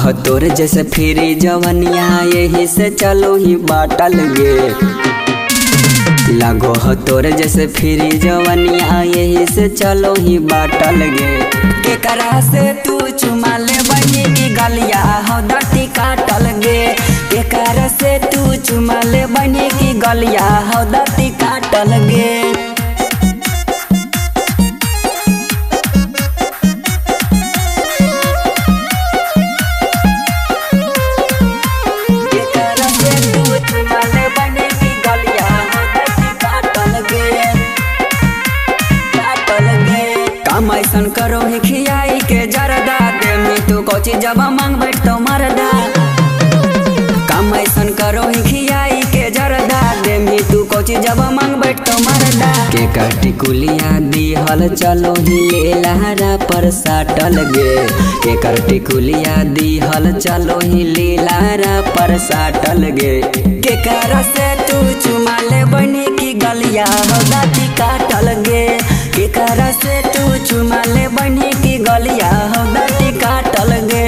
ह तोर जैसे फिरी जवनिया यही से चलो ही बाटल गे। लगो ह तोर जैसे फिरी जवनिया यही से चलो ही बाटल गे। केकरा से तू चुमा ले बनी की गलिया हो दाती काटल गे। केकरा से तू चुमा ले बनी की गलिया हो दाती काटल गे। काम ऐसन करो ही खियाई के जरदा दे में तू कोची जब मांग बैठ तो मरदा। काम ऐसन करो ही खियाई के जरदा दे में तू कोची जब मांग बैठ तो मरदा। के कटी कुलिया दिहल चलो ही ले लहरा पर साटल गे। के कटी कुलिया दिहल चलो ही ले लहरा पर साटल गे। के कर से तू चुमा ले बनी की गलिया हो दाती काटल गे। के कर से तू चुमा ले बनी की गलिया हो दाती काटल गे।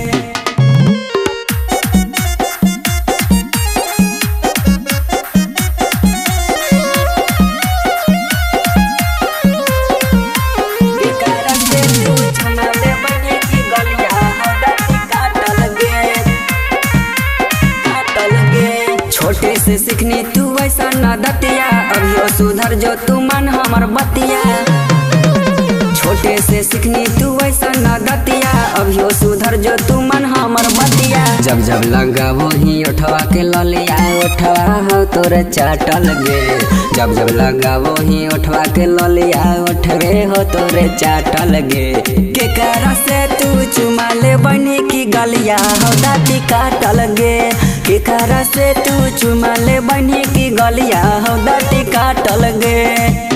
छोटे से सीखनी तू ऐसा न दतिया अभियो सुधर जो तू मन हमर बतिया। छोटे से सीखनी तू ऐसा न दतिया अभियो सुधर जो तू मन हमर बतिया। जब जब लगावो ही उठवा के ललिया उठवा हो तोरे चाटल गे। जब जब लगावो ही उठवा के ललिया उठवे हो तोरे चाटल गे। के कर से तू चुमा ले बनी की गलिया हो दाती काटल गे। के कर से तू चुमा ले बनी की गलिया हो दाती काटल गे।